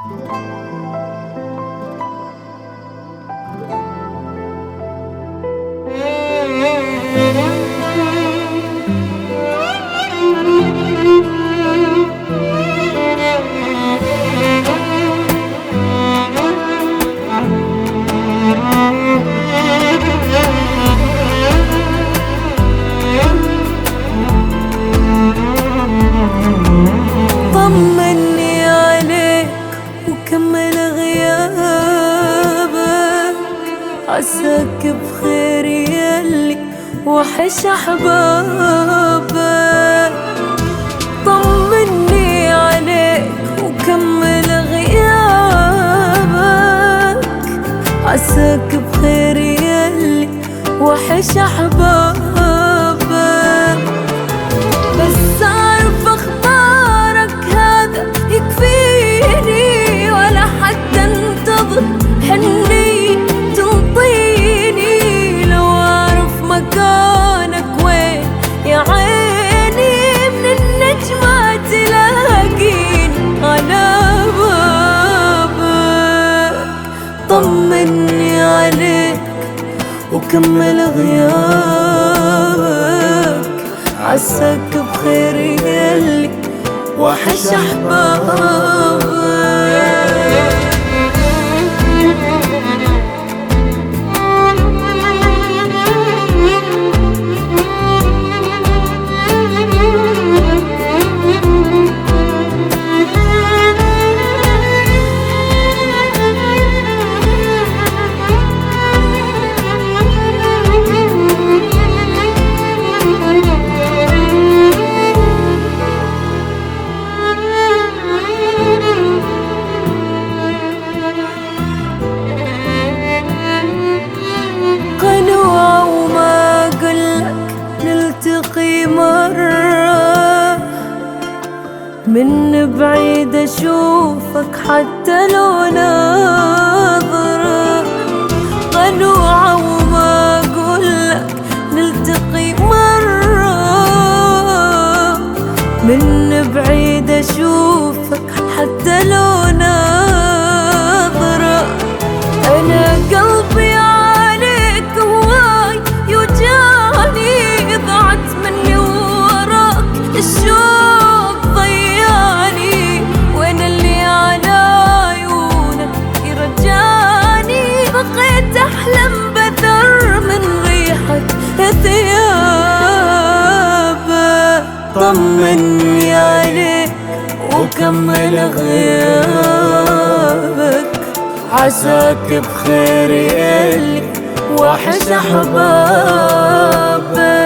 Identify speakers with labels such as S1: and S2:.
S1: طمني عليك وكمل غيابك، عساك بخير ياللي وحش أحبابك. طمني عليك وكمل غيابك، عساك بخير ياللي وحش أحبابك. بس أعرف أخبارك هذا يكفيني، ولا حتى انتظر حني تنطيني. لو أعرف مكانك وين يا عيني، من النجمة تلاقيني على بابك. طمني عليك وكمل غيابك، عساك بخير ياللي وحش أحبابك. نلتقي مرة من بعيد أشوفك حتى لو نظرة. قنوعة وما أقولك نلتقي مرة من بعيد أشوفك حتى لو نظرة. أنا قلبي عليك هواي يوجعني، ضعت مني وراك الشوق ضيعني. وانا اللي على عيونك يرجعني، بقيت احلم بثر من ريحة ثيابك. طمني عليك وكمل غيابك، عساك بخير ياللي وحش أحبابك.